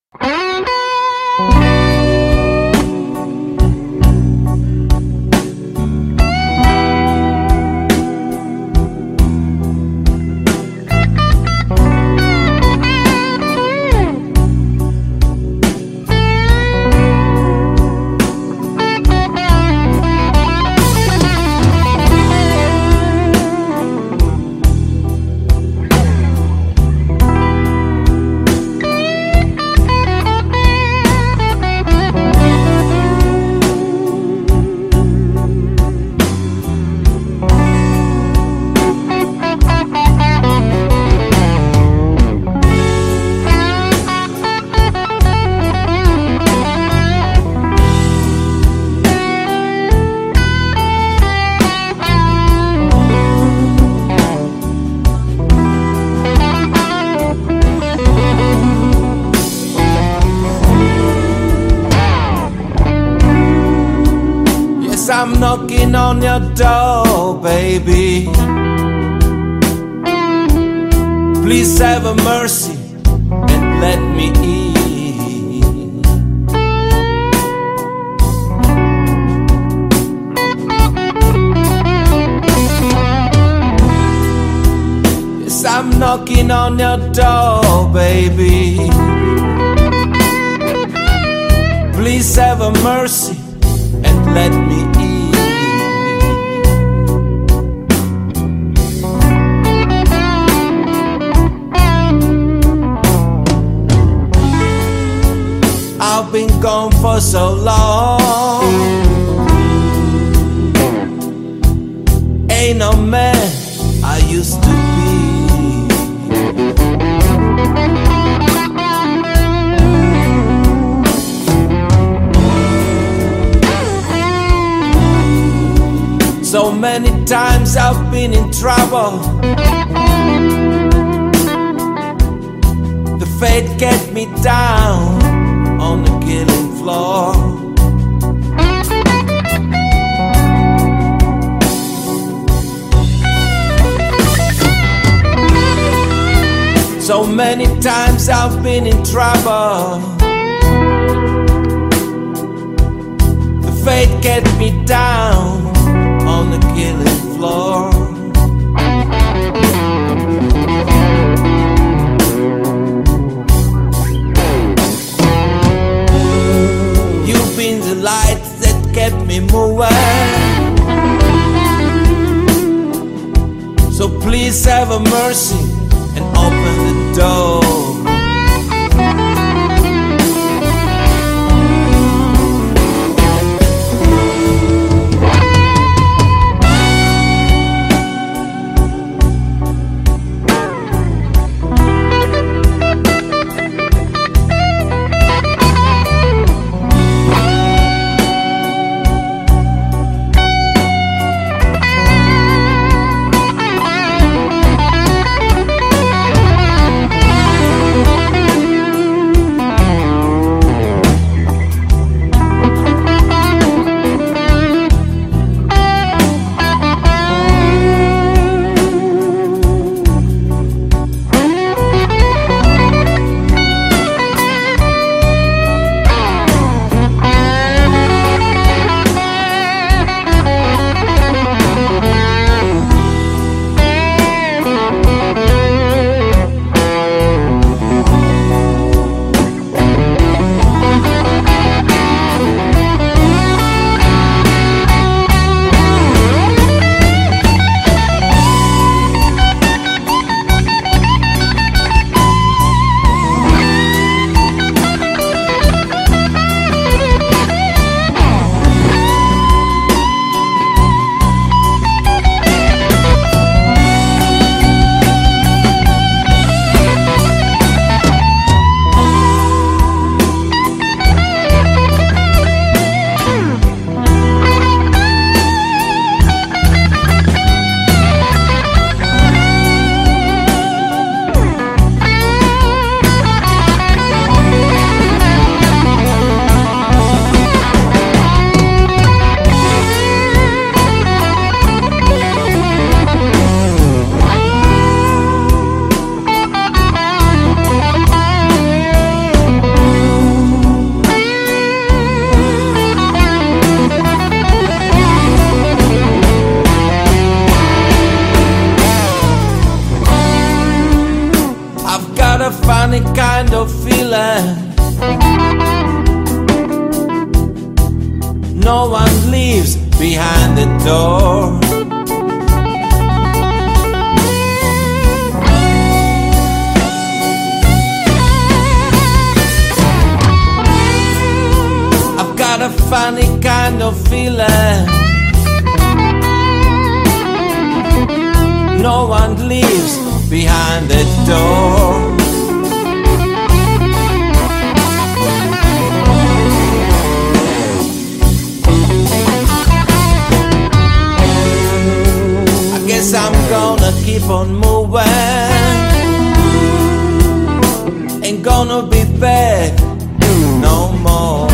I'm knocking on your door, baby. Please have a mercy and let me in. Yes, I'm knocking on your door, baby. Please have a mercy and let me in. I've been gone for so long. Ain't no man I used to be. So many times I've been in trouble. The fate get me down on the killing floor. So many times I've been in trouble. The fate get me down on the killing floor. You've been the light that kept me moving. So please have a mercy and open the door. of feeling. No one leaves behind the door. I've got a funny kind of feeling. No one leaves behind the door. I guess I'm gonna keep on moving. Ain't gonna be back no more.